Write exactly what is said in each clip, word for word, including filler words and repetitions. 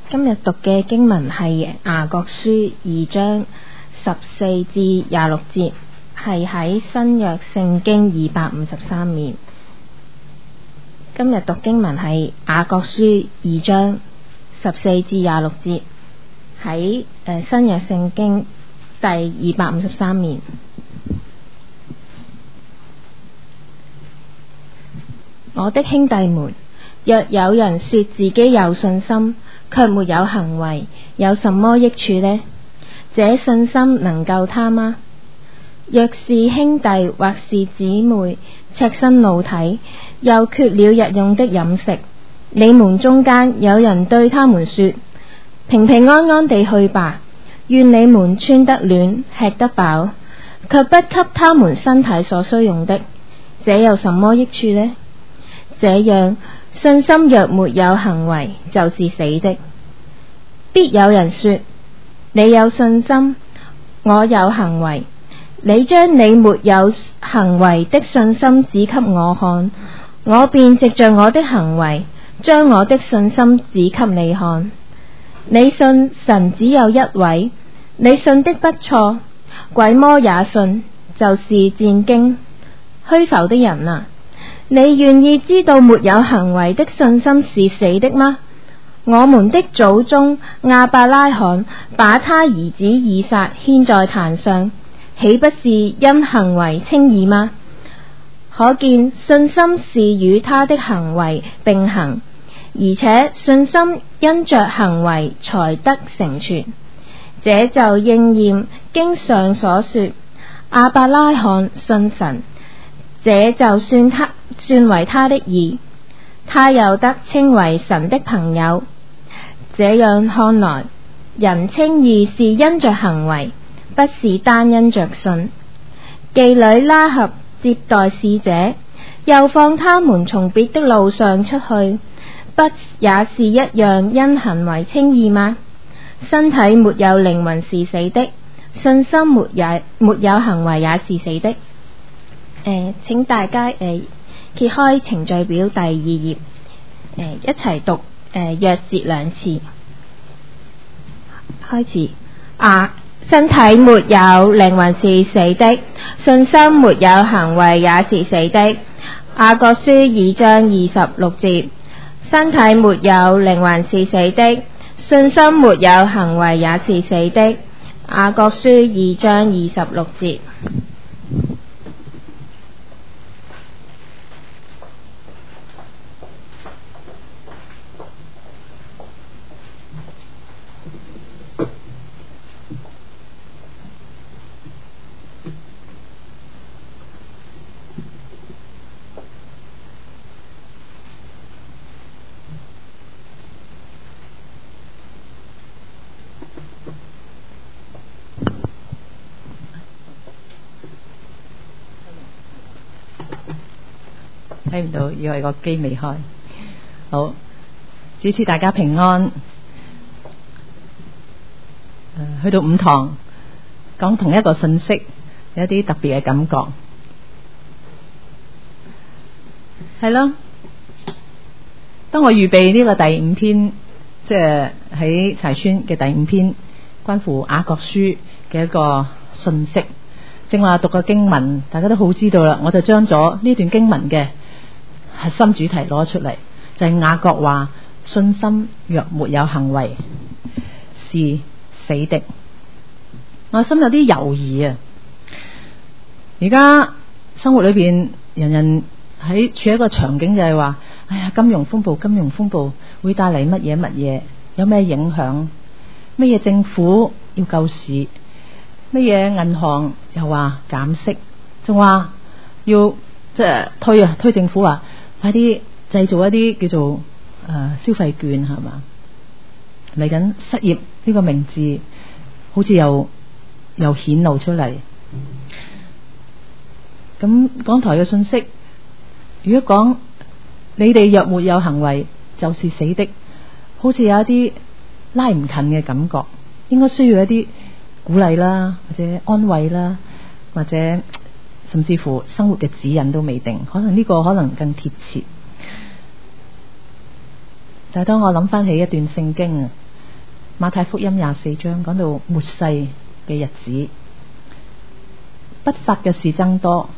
今日讀嘅經文係雅各書二章十四至廿六節，係喺新約聖經二百五十三面。今日讀經文係雅各書二章十四至廿六節，喺誒新約聖經第二百五十三面。我的兄弟們，若有人說自己有信心，卻沒有行為，有什麼益處呢？這信心能救他嗎？若是兄弟或是姊妹赤身露體，又缺了日用的飲食，你們中間有人對他們說：平平安安地去吧，願你們穿得暖，吃得飽，卻不給他們身體所需用的，這有什麼益處呢？這樣信心若沒有行為，就是死的。必有人說：你有信心，我有行為。你將你沒有行為的信心指給我看，我便藉着我的行為將我的信心指給你看。你信神只有一位，你信的不錯，鬼魔也信，就是戰驚。虛浮的人啊，你願意知道沒有行為的信心是死的嗎？我們的祖宗亞伯拉罕把他兒子以撒獻在壇上，豈不是因行為稱義嗎？可見信心是與他的行為並行，而且信心因着行為才得成全。這就應驗經上所說：亞伯拉罕信神，這就算他算為他的義，他又得稱為神的朋友。這樣看來，人稱義是因着行為，不是單因着信。妓女拉合接待使者，又放他們從別的路上出去，不也是一樣因行為稱義嗎？身體沒有靈魂是死的，信心沒也沒有行為也是死的。呃、請大家、呃、揭開程序表第二頁，呃、一齊讀誒約節兩次。開始。啊，身體沒有靈魂是死的，信心沒有行為也是死的。雅各書二章二十六節。身體沒有靈魂是死的，信心沒有行為也是死的。雅各書二章二十六節。 睇唔到，以為個機未開。好，主持大家平安。呃、去到五堂講同一個信息，有一啲特別嘅感覺。係咯，當我預備呢個第五篇，即係喺柴村嘅第五篇，關乎雅各書嘅一個信息，正話讀個經文，大家都好知道啦。我就將咗呢段經文嘅核心主題攞出嚟，就係雅各話信心若沒有行為是死的。我心有啲猶豫啊！而家生活裏邊，人人喺處一個場景就係話，哎呀，金融風暴，金融風暴會帶嚟乜嘢乜嘢，有咩影響？乜嘢政府要救市？乜嘢銀行又話減息？仲話要即係推啊，推政府話快啲製造一啲叫做誒、呃、消費券，係嘛？嚟緊失業呢個名字好似又又顯露出嚟。咁港台嘅信息，如果講你哋若沒有行為就是死的，好似有一啲拉唔近嘅感覺，應該需要一啲鼓勵啦，或者安慰啦，或者甚至乎生活嘅指引都未定，可能呢個可能更貼切。就係當我諗翻起一段聖經啊， 馬太福音廿四章講到末世嘅日子，不法嘅事增多，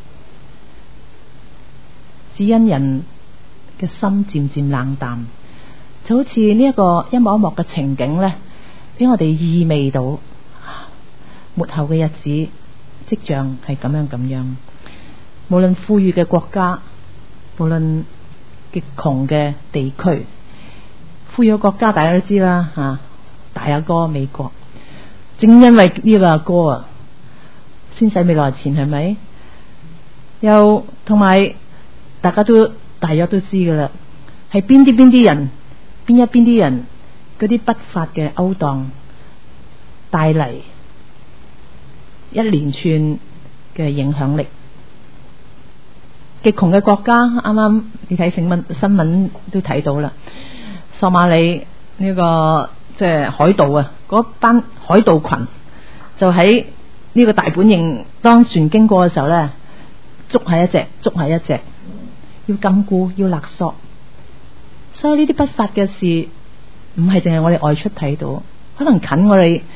只因人嘅心漸漸冷淡，就好似呢一個一幕一幕嘅情景呢，俾我哋意味到末後嘅日子跡象係咁樣咁樣。無論富裕嘅國家，無論極窮嘅地區，富裕嘅國家大家都知啦，吓大阿哥美國，正因為呢個阿哥啊，先使未來錢係咪？又同埋大家都大約都知噶啦，係邊啲邊啲人，邊一邊啲人嗰啲不法嘅勾當帶嚟一連串嘅影響力。極窮嘅國家，啱啱你睇新聞新聞都睇到啦，索馬里呢、這個即係海盜啊，嗰班海盜群就喺呢個大本營當船經過嘅時候咧，捉係一隻，捉係一隻，要禁錮，要勒索。所以呢啲不法嘅事唔係淨係我哋外出睇到，可能近我哋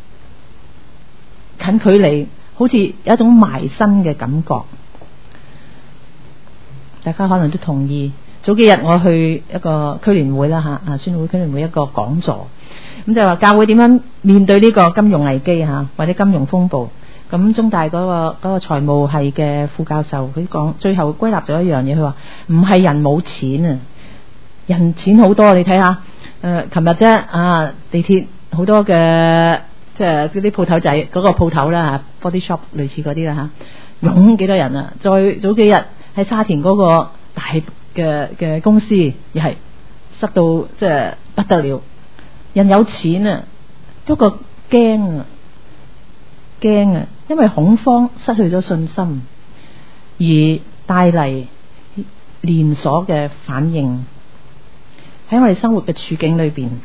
近距離，好似有一種埋身嘅感覺。大家可能都同意，早幾日我去一個區聯會啦吓，啊宣會區聯會一個講座，咁就話教會點樣面對呢個金融危機吓，或者金融風暴。咁中大嗰、那個嗰、那個財務系嘅副教授佢講，最後歸納咗一樣嘢，佢話唔係人冇錢啊，人錢好多。你睇下，誒，琴日啫啊，地鐵好多嘅即係嗰啲鋪頭仔，嗰、那個鋪頭啦吓 ，body shop 類似嗰啲啦吓，湧幾多人啊！再早幾日。喺沙田嗰個大嘅嘅公司，又係塞到即係不得了。人有錢啊，不過驚啊，驚啊，因為恐慌失去咗信心，而帶嚟連鎖嘅反應。喺我哋生活嘅處境裏邊，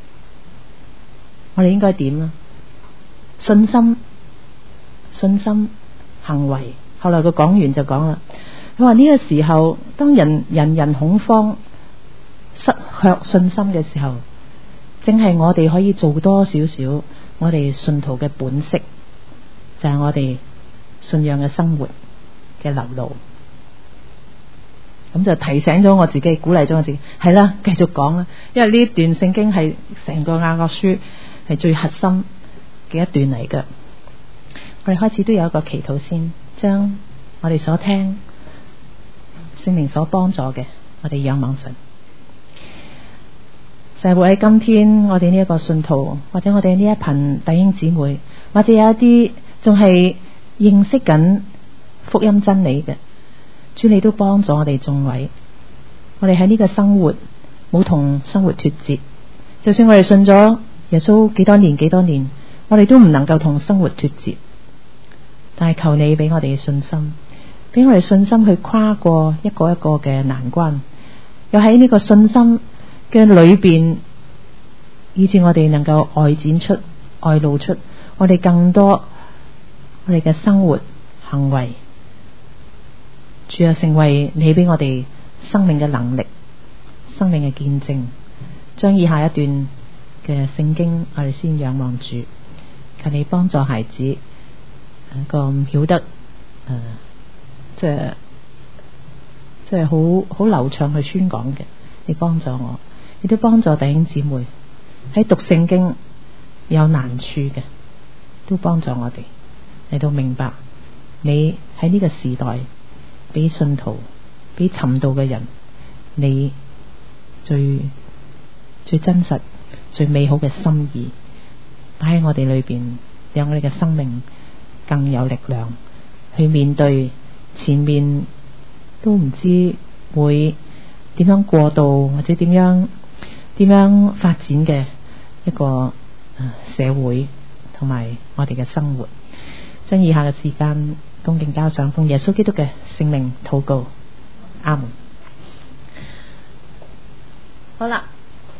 我哋應該點啊？信心、信心、行為。後來個講員就講啦。佢話呢個時候，當人人人恐慌、失去信心嘅時候，正係我哋可以做多少少我哋信徒嘅本色，就係、是、我哋信仰嘅生活嘅流露。咁就提醒咗我自己，鼓勵咗我自己，係啦，繼續講啦。因為呢段聖經係成個雅各書係最核心嘅一段嚟嘅。我哋開始都有一個祈禱先，將我哋所聽。聖靈所幫助嘅，我哋仰望神。社會喺今天，我哋呢一個信徒，或者我哋呢一群弟兄姊妹，或者有一啲仲係認識緊福音真理嘅，主你都幫助我哋眾位。我哋喺呢個生活冇同生活脫節，就算我哋信咗耶穌幾多年幾多年，我哋都唔能夠同生活脫節。但係求你俾我哋嘅信心。俾我哋信心去跨過一個一個嘅難關，又喺呢個信心嘅裏邊，以致我哋能夠外展出、外露出我哋更多我哋嘅生活行為，主啊，成為你俾我哋生命嘅能力、生命嘅見證。將以下一段嘅聖經，我哋先仰望主，求你幫助孩子一個唔曉得誒。呃即係即係好好流暢去宣講嘅，你幫助我，亦都幫助弟兄姊妹喺讀聖經有難處嘅，都幫助我哋嚟到明白你喺呢個時代俾信徒俾尋道嘅人，你最最真實最美好嘅心意擺喺我哋裏邊，讓我哋嘅生命更有力量去面對前面都唔知會點樣過渡，或者點樣點樣發展嘅一個社會同埋我哋嘅生活。將以下嘅時間恭敬交上奉耶穌基督嘅聖名禱告，阿門。好啦，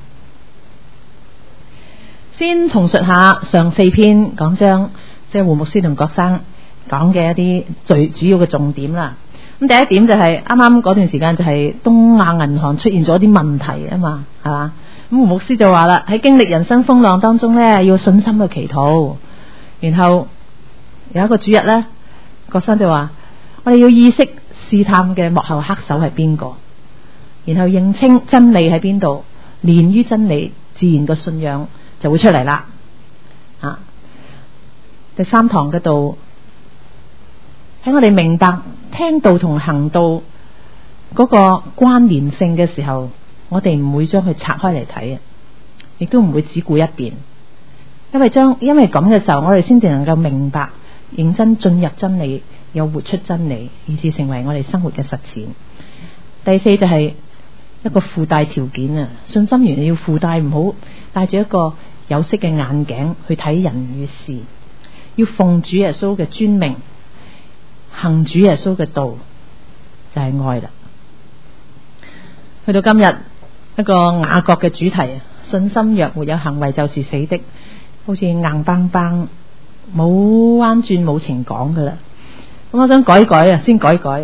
先重述下上四篇講章，即係胡牧師同郭生講嘅一啲最主要嘅重點啦。咁第一點就係啱啱嗰段時間就係東亞銀行出現咗啲問題啊嘛，係嘛？ 咁胡牧師就話啦，喺經歷人生風浪當中呢，要信心嘅祈禱。然後有一個主日呢，國生就話我哋要意識試探嘅幕後黑手係邊個，然後認清真理喺邊度，連於真理，自然個信仰就會出嚟啦。啊，第三堂嘅道喺我哋明白聽道同行道嗰個關聯性嘅時候，我哋唔會將佢拆開嚟睇啊，亦都唔會只顧一邊，因為將因為咁嘅時候，我哋先至能夠明白認真進入真理，又活出真理，以至成為我哋生活嘅實踐。第四就係一個附帶條件啊，信心原來要附帶，唔好帶住一個有色嘅眼鏡去睇人與事，要奉主耶穌嘅尊名，行主耶穌嘅道，就係愛啦。去到今日一個雅各嘅主題，信心若沒有行為就是死的，好似硬邦邦冇彎轉冇情講噶啦。咁我想改改啊，先改改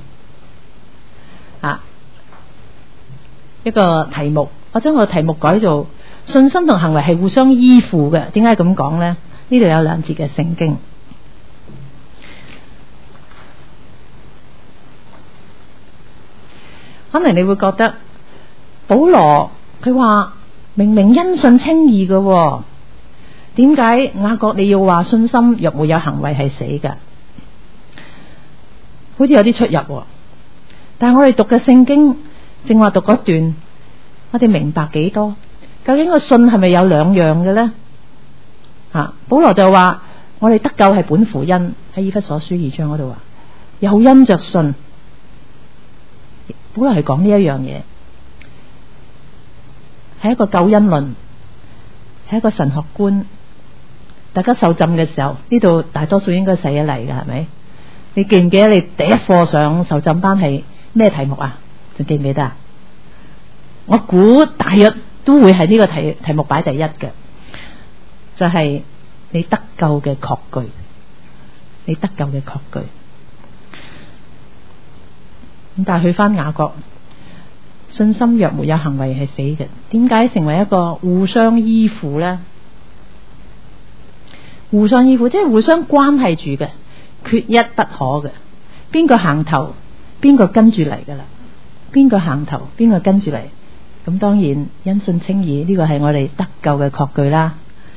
啊一個題目，我將個題目改做信心同行為係互相依附嘅。點解咁講呢？呢度有兩節嘅聖經，可能你會覺得保羅佢話明明因信稱義嘅，點解雅各你要話信心若沒有行為係死嘅？好似有啲出入。但係我哋讀嘅聖經正話讀嗰段，我哋明白幾多？究竟個信係咪有兩樣嘅呢？啊，保羅就話我哋得救係本乎恩，喺以弗所書二章嗰度話有因着信。保羅係講呢一樣嘢，係一個救恩論，係一個神學觀。大家受浸嘅時候，呢度大多數應該洗咗嚟㗎，係咪？你記唔記得你第一課上受浸班係咩題目啊？仲記唔記得啊？我估大約都會係呢個題題目擺第一嘅，就係、是、你得救嘅確據，你得救嘅確據。咁但係去翻雅各，信心若沒有行為係死嘅。點解成為一個互相依附呢？互相依附即係互相關係住嘅，缺一不可嘅。邊個行頭，邊個跟住嚟噶啦？邊個行頭，邊個跟住嚟？咁當然因信稱義呢個係我哋得救嘅確據啦。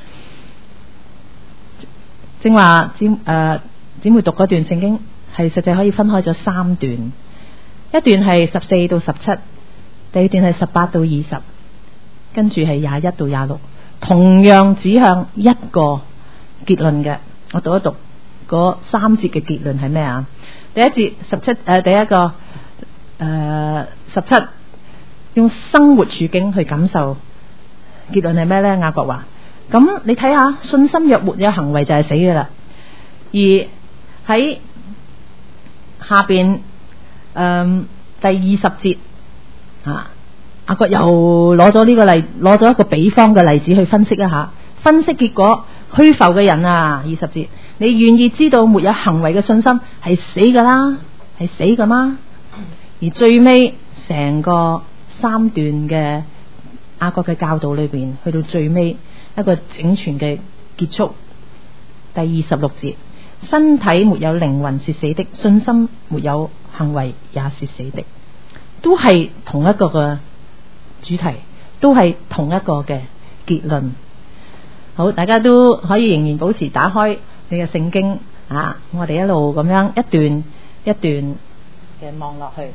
正話姊誒姊妹讀嗰段聖經係實際可以分開咗三段，一段係十四到十七，第二段係十八到二十，跟住係廿一到廿六，同樣指向一個結論嘅。我讀一讀嗰三節嘅結論係咩啊？第一節十七誒，第一個誒十七，用生活處境去感受，結論係咩呢？雅各話：咁你睇下，信心若沒有行為就係死嘅啦。而喺下邊誒、呃、第二十節啊，雅各又攞咗呢個例，攞咗一個比方嘅例子去分析一下，分析結果。虛浮嘅人啊，二十節，你願意知道沒有行為嘅信心係死噶啦，係死噶嗎？而最尾成個三段嘅雅各嘅教導裏邊，去到最尾一個整全嘅結束，第二十六節，身體沒有靈魂是死的，信心沒有行為也是死的，都係同一個嘅主題，都係同一個嘅結論。好，大家都可以仍然保持打開你嘅聖經啊！我哋一路咁樣一段一段嘅望落去。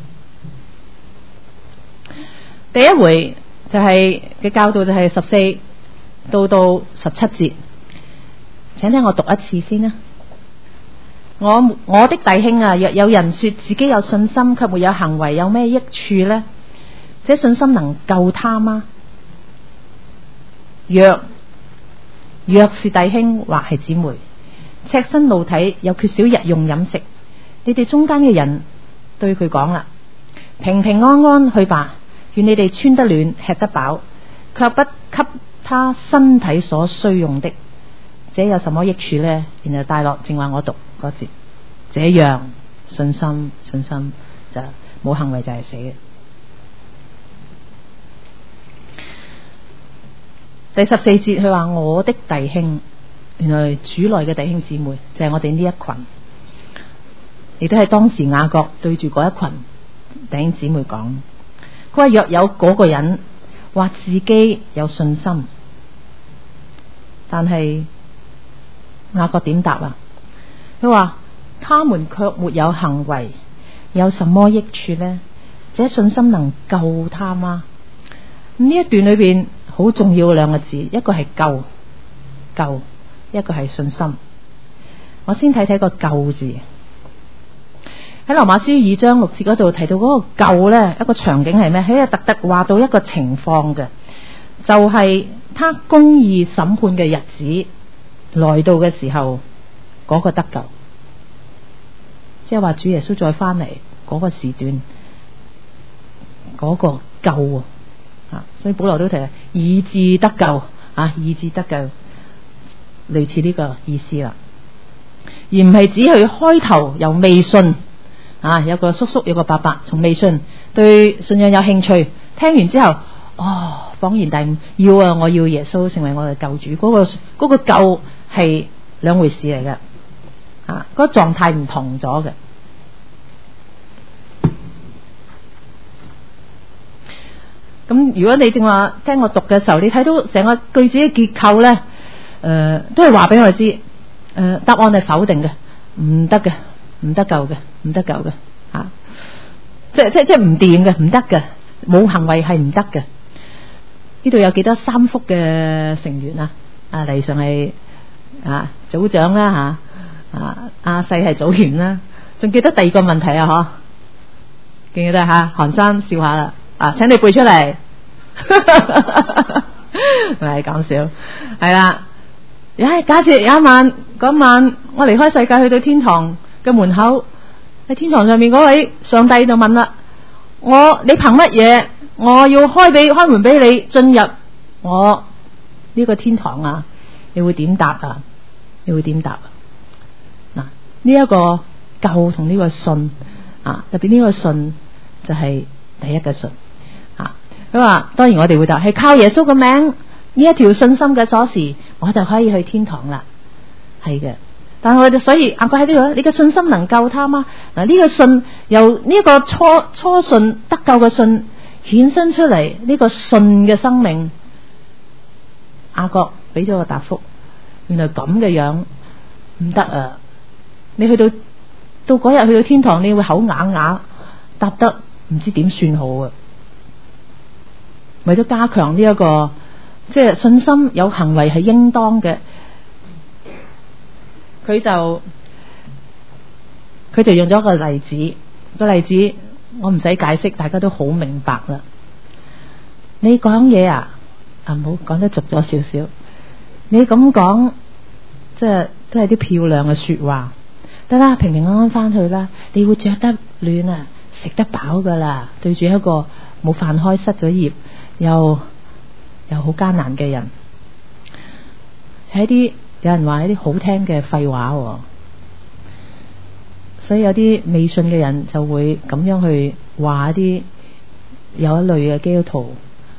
第一回就係、是、嘅教導就係十四到到十七節，請聽我讀一次先啦。我我的弟兄啊，若有人說自己有信心，卻沒有行為，有咩益處呢？這信心能救他嗎？若若是弟兄或係姊妹，赤身露體又缺少日用飲食，你哋中間嘅人對佢講啦：平平安安去吧，願你哋穿得暖，吃得飽，卻不給他身體所需用的，這有什麼益處呢？然後帶落正話我讀嗰節，這樣信心信心就冇行為就係死嘅。 第十四節佢話我的弟兄，原來主內嘅弟兄姊妹就係我哋呢一群，亦都係當時雅各對住嗰一群弟兄姊妹講，佢話若有嗰個人話自己有信心，但係雅各點答啊？佢話他們卻沒有行為，有什麼益處呢？這信心能救他嗎？呢一段裏邊好重要嘅兩個字，一個係救，救，一個係信心。我先睇睇個救字。喺羅馬書二章六節嗰度提到嗰個救呢，一個場景係咩？喺度特特話到一個情況嘅，就係、是、他公義審判嘅日子來到嘅時候，嗰、那個得救，即係話主耶穌再翻嚟嗰個時段，嗰、那個救啊！所以保羅都提以致得救啊，以致得救，類似呢個意思啦，而唔係只去開頭由未信。啊！有個叔叔，有個伯伯，從未信對信仰有興趣，聽完之後，哦，恍然大悟，要啊！我要耶穌成為我嘅救主。嗰、那個嗰、那個救係兩回事嚟嘅，啊，嗰、那個狀態唔同咗嘅。咁如果你正話聽我讀嘅時候，你睇到成個句子嘅結構咧，誒、呃，都係話俾我哋知，誒、呃，答案係否定嘅，唔得嘅。唔得救嘅，唔得救嘅，吓、啊，即係即係即係唔掂嘅，唔得嘅，冇行為係唔得嘅。呢度有幾多三福嘅成員啊？啊，例上係啊組長啦，吓，啊阿細係組員啦，仲記得第二個問題啊？嗬，記唔記得吓？韓生笑下啦，啊，請你背出嚟，唔係講笑，係啦。唉，假設有一晚嗰晚我離開世界去到天堂嘅門口，喺天堂上面嗰位上帝就問啦：我你憑乜嘢？我要開俾開門俾你進入我呢個天堂啊？你會點答啊？你會點答啊？嗱，呢一個救同呢個信啊，入邊呢個信就係第一個信啊。佢話當然我哋會答係靠耶穌嘅名呢一條信心嘅鎖匙，我就可以去天堂啦。係嘅。但係我哋所以阿哥喺呢度，你嘅信心能救他嗎？嗱，呢個信由呢個初初信得救嘅信衍生出嚟，呢、這個信嘅生命，阿哥俾咗個答覆，原來咁嘅樣唔得啊！你去到到嗰日去到天堂，你會口啞啞答得唔知點算好啊！為咗加強呢、這、一個即係信心有行為係應當嘅。佢就佢就用咗個例子，個例子我唔使解釋，大家都好明白啦。你講嘢啊，啊唔好講得俗咗少少。你咁講，即係都係啲漂亮嘅說話，得啦，平平安安翻去啦。你會着得暖啊，食得飽噶啦。對住一個冇飯開、失咗業又又好艱難嘅人，係一啲。有人話一啲好聽嘅廢話，所以有啲未信嘅人就會咁樣去話一啲有一類嘅基督徒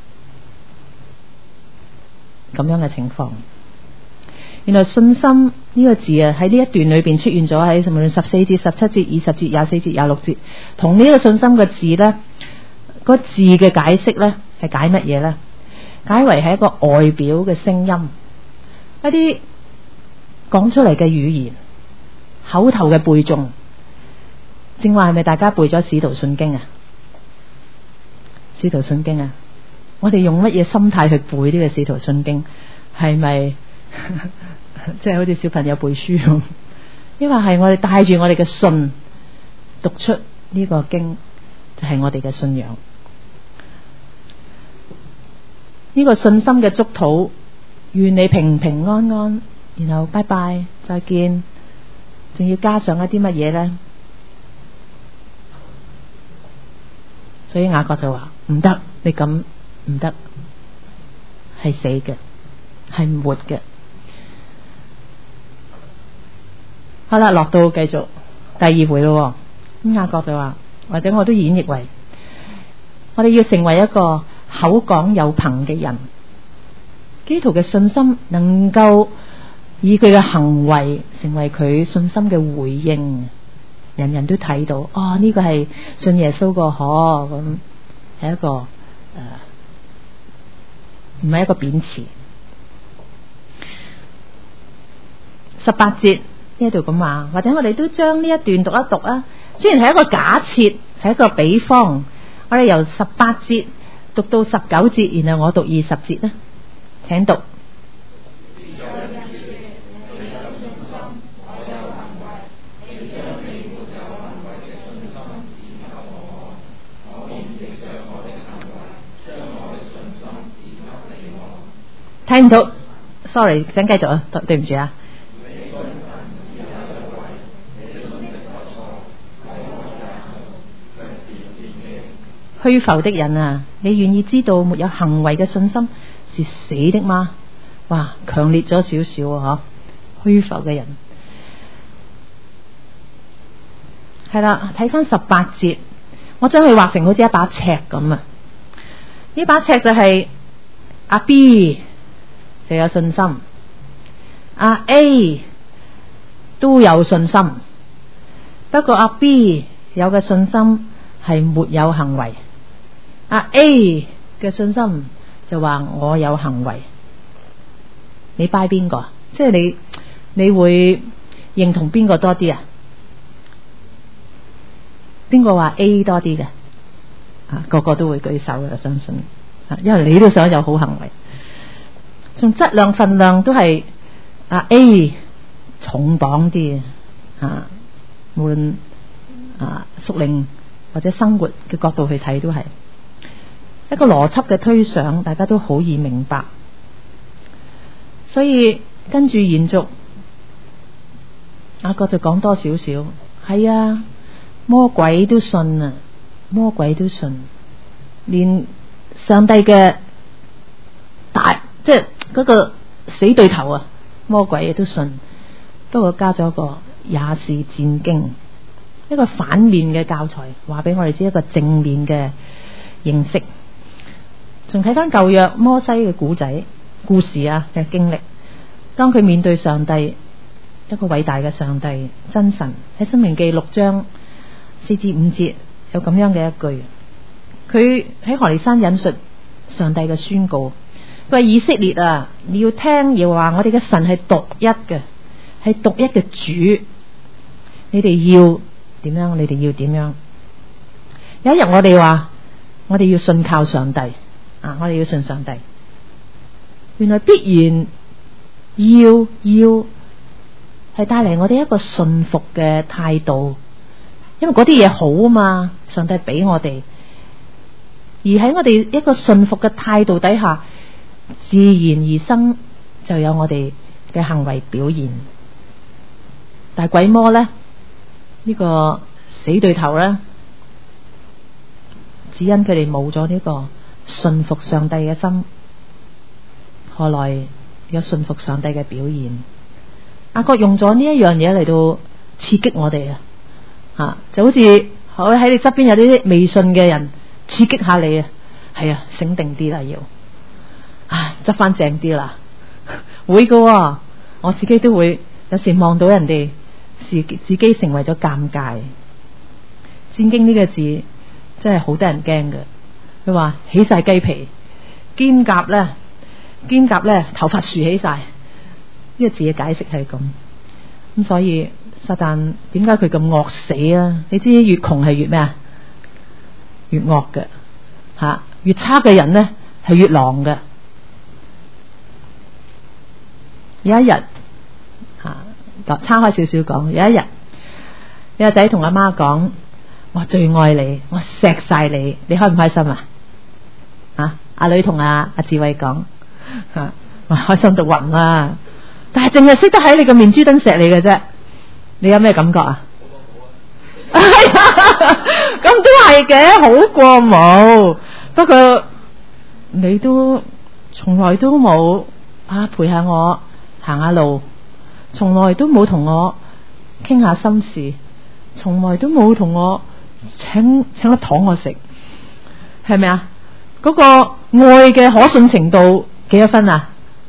咁樣嘅情況。原來信心呢個字啊，喺呢一段裏邊出現咗喺無論十四節、十七節、二十節、廿四節、廿六節，同呢個信心嘅字呢，個字嘅解釋呢係解乜嘢呢？解為係一個外表嘅聲音，一啲講出嚟嘅語言，口頭嘅背誦。正話係咪大家背咗《使徒信經》啊？《使徒信經》啊，我哋用乜嘢心態去背呢個《使徒信經》？係咪即係好似小朋友背書咁？因為係我哋帶住我哋嘅信讀出呢個經，就係我哋嘅信仰。呢個信心嘅祝禱，願你平平安安。然後拜拜，再見，仲要加上一啲乜嘢呢？所以雅各就話唔得，你咁唔得，係死嘅，係唔活嘅。好啦，落到繼續第二回咯。咁雅各就話，或者我都演繹為，我哋要成為一個口講有憑嘅人。 基督徒嘅信心能夠以佢嘅行為成為佢信心嘅回應，人人都睇到，哦，呢個係信耶穌個可，咁係一個誒，唔係一個貶詞。十八節呢度咁話，或者我哋都將呢一段讀一讀啊。雖然係一個假設，係一個比方，我哋由十八節讀到十九節，然後我讀二十節啦。請讀。睇唔到 ，sorry， 請繼續啊，對唔住啊。虛浮的人啊，你願意知道沒有行為嘅信心是死的嗎？哇，強烈咗少少啊！嗬，虛浮嘅人係啦，睇翻十八節，我將佢畫成好似一把尺咁啊！呢把尺就係阿 B 就有信心，阿 A 都有信心，不過阿 B 有嘅信心係沒有行為。阿 A 嘅信心就話我有行為，你 buy 邊個？即係你你會認同邊個多啲啊？邊個話 A 多啲嘅？啊，個個都會舉手嘅，相信啊，因為你都想有好行為。從質量份量都係阿 A 重磅啲啊，無論啊屬靈或者生活嘅角度去睇都係。一個邏輯嘅推想，大家都好易明白。所以跟住延續，雅各就講多少少，係啊，魔鬼都信啊，魔鬼都信，連上帝嘅大即係嗰個死對頭啊，魔鬼都信。不過加咗個也是戰兢，一個反面嘅教材，話俾我哋知一個正面嘅認識。仲睇翻舊約摩西嘅古仔故事啊嘅經歷，當佢面對上帝，一個偉大嘅上帝真神，喺申命記六章四至五節有咁樣嘅一句，佢喺何烈山引述上帝嘅宣告，佢話以色列啊，你要聽耶和華我哋嘅神係獨一嘅，係獨一嘅主，你哋要點樣？你哋要點樣？有一日我哋話我哋要信靠上帝。啊！我哋要信上帝，原來必然要要係帶嚟我哋一個信服嘅態度，因為嗰啲嘢好啊嘛，上帝俾我哋，而喺我哋一個信服嘅態度底下，自然而生就有我哋嘅行為表現。但係鬼魔咧，呢個死對頭咧，只因佢哋冇咗呢個信服上帝嘅心，何來有信服上帝嘅表現？雅各用咗呢一樣嘢嚟到刺激我哋啊！吓，就好似我喺你側邊有啲未信嘅人，刺激下你啊！係啊，醒定啲啦，要啊，執翻正啲啦，會噶、哦，我自己都會有時望到人哋，自自己成為咗尷尬。戰兢呢個字真係好得人驚嘅。佢話起晒雞皮，肩胛咧，肩胛咧，頭髮豎起晒。呢個字嘅解釋係咁，咁所以撒旦點解佢咁惡死啊？你知越窮係越咩啊？越惡嘅吓，越差嘅人咧係越狼嘅。有一日吓，岔開少少講，有一日，有個仔同阿媽講：我最愛你，我錫晒你，你開唔開心啊？啊！阿女同阿阿志偉講，吓，哇，開心到暈啦！但係淨係識得喺你個面珠墩錫你嘅啫，你有咩感覺啊？咁都係嘅，好過冇。不過你都從來都冇啊陪下我行下路，從來都冇同我傾下心事，從來都冇同我請請粒糖我食，係咪啊？嗰個愛嘅可信程度幾多分啊？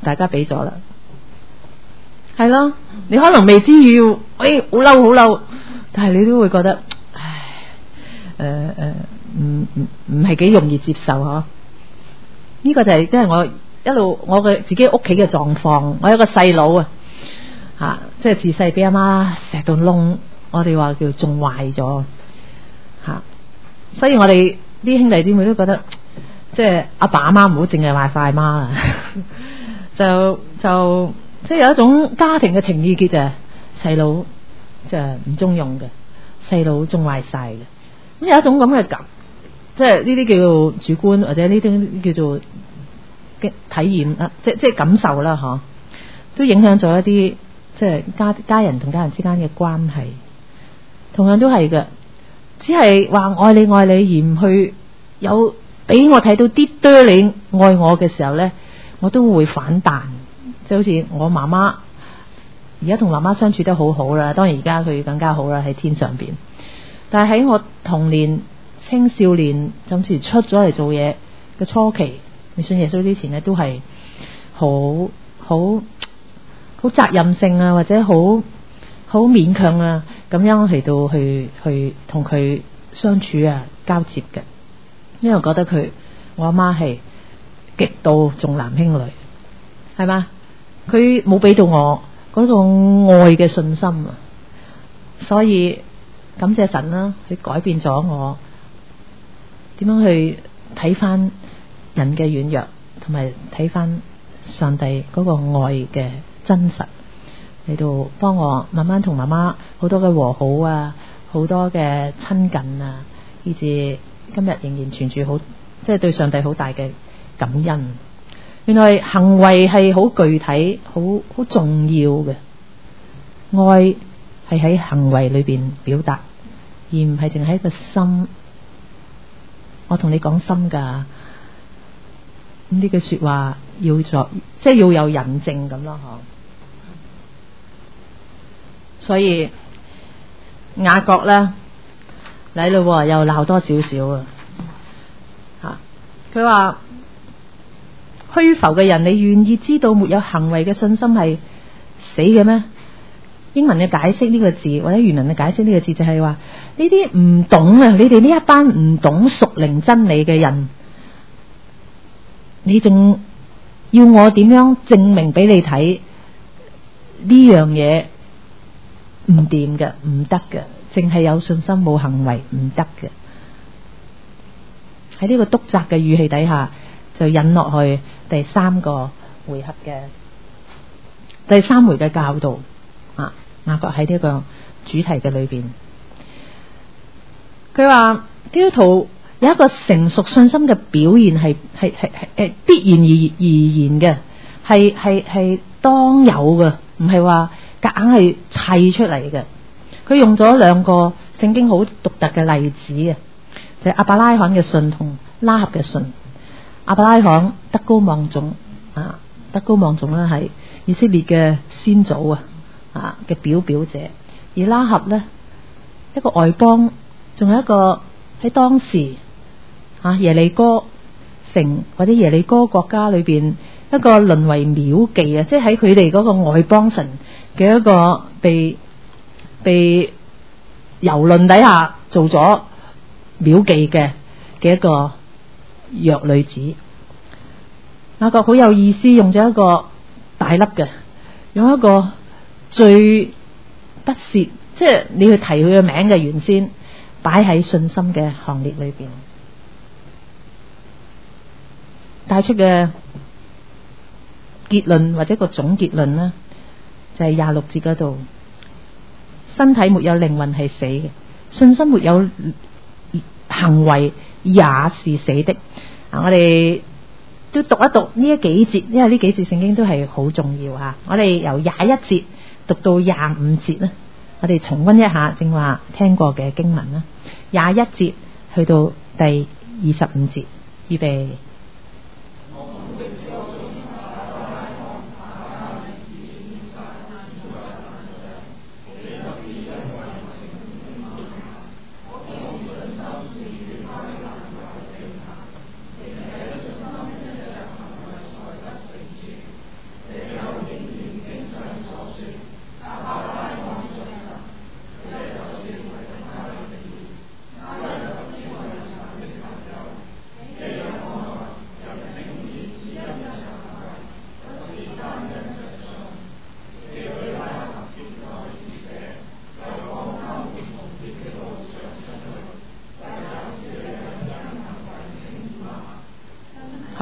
大家俾咗啦，係咯，你可能未知要，哎，好嬲好嬲，但係你都會覺得，唉，誒、呃、誒，唔唔唔係幾容易接受嗬。呢、這個就係即係我一路我嘅自己屋企嘅狀況。我有個細佬啊，吓，即係自細俾阿媽錫到窿，我哋話叫仲壞咗吓，所以我哋啲兄弟姊妹都覺得，即係阿爸阿媽唔好淨係話晒媽啊，就就即係有一種家庭嘅情意結啊，細佬即係唔中用嘅，細佬仲壞晒嘅，咁有一種咁嘅感，即係呢啲叫做主觀或者呢啲叫做嘅體驗啊，即即係感受啦，嗬，都影響咗一啲即係家家人同家人之間嘅關係，同樣都係嘅，只係話愛你愛你而唔去有俾我睇到啲多你愛我嘅時候咧，我都會反彈，即係好似我媽媽而家同媽媽相處得好好啦，當然而家佢更加好啦喺天上邊，但係喺我童年青少年甚至出咗嚟做嘢嘅初期，你信耶穌之前咧都係好好好責任性啊，或者好好勉強啊，咁樣嚟到去去同佢相處啊交接嘅，因為我覺得佢我阿媽係極度重男輕女，係嘛，佢冇俾到我嗰種愛嘅信心啊，所以感謝神啦，佢改變咗我點樣去睇翻人嘅軟弱，同埋睇翻上帝嗰個愛嘅真實，嚟到幫我慢慢同媽媽好多嘅和好啊，好多嘅親近啊，以至今日仍然存住好即係對上帝好大嘅感恩。原來行為係好具體好好重要嘅，愛係喺行為裏邊表達，而唔係淨係一個心。我同你講心噶，咁呢句說話要作，即係要有引證咁咯，嗬。所以雅各咧嚟咯，又鬧多少少啊。吓，佢話虛浮嘅人，你願意知道沒有行為嘅信心係死嘅咩？英文嘅解釋呢個字，或者原文嘅解釋呢個字就係話呢啲唔懂啊，你哋呢一班唔懂屬靈真理嘅人，你仲要我點樣證明俾你睇呢樣嘢唔掂嘅，唔得嘅，淨係有信心冇行為唔得嘅。喺呢個督責嘅語氣底下，就引落去第三個回合嘅第三回嘅教導啊。雅各喺呢個主題嘅裏邊，佢話基督徒有一個成熟信心嘅表現係係係係必然而而然嘅，係係係當有嘅，唔係話夾硬係砌出嚟嘅。佢用咗兩個聖經好獨特嘅例子啊，就係亞伯拉罕嘅信同拉合嘅信。亞伯拉罕德高望重啊，德高望重啦，係以色列嘅先祖啊。啊嘅表表者，而拉合呢，一個外邦，仲有一個喺當時啊耶利哥城或者耶利哥國家裏邊一個淪為廟妓啊，即係喺佢哋嗰個外邦神嘅一個被被蹂躪底下做咗廟妓嘅嘅一個弱女子。雅各好有意思，用咗一個大粒嘅，用一個最不屑，即係你去提佢嘅名嘅原先擺喺信心嘅行列裏邊，帶出嘅結論或者個總結論呢，就係廿六節嗰度，身體沒有靈魂係死嘅，信心沒有行為也是死的。啊，我哋都讀一讀呢一幾節，因為呢幾節聖經都係好重要吓。我哋由廿一節讀到廿五節咧，我哋重溫一下正話聽過嘅經文啦。廿一節去到第二十五節，預備。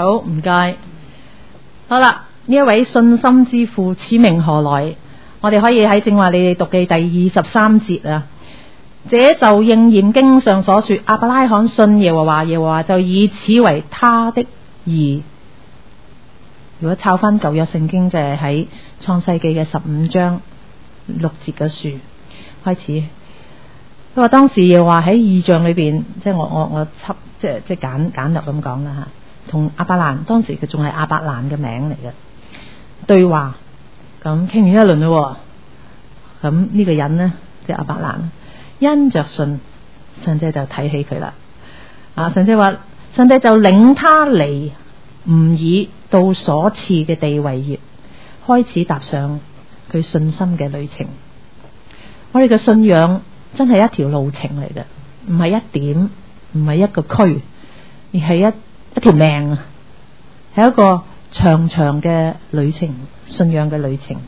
好，唔該。好啦，呢一位信心之父，此名何來？我哋可以喺正話你哋讀嘅第二十三節啊。這就應驗經上所說，亞伯拉罕信耶和華，耶和華就以此為他的義。如果抄翻舊約聖經，就係喺創世記嘅十五章六節嘅書開始。佢話當時耶和華喺異象裏邊，即係我我我輯即係即係簡簡略咁講啦吓，同亞伯蘭當時佢仲係亞伯蘭嘅名嚟嘅對話。咁傾完一輪咯，咁呢個人呢，即係亞伯蘭，因着信，上帝就睇起佢啦。啊，上帝話，上帝就領他離吾珥到所賜嘅地為業，開始踏上佢信心嘅旅程。我哋嘅信仰真係一條路程嚟嘅，唔係一點，唔係一個區，而係一一條命啊，係一個長長嘅旅程，信仰嘅旅程。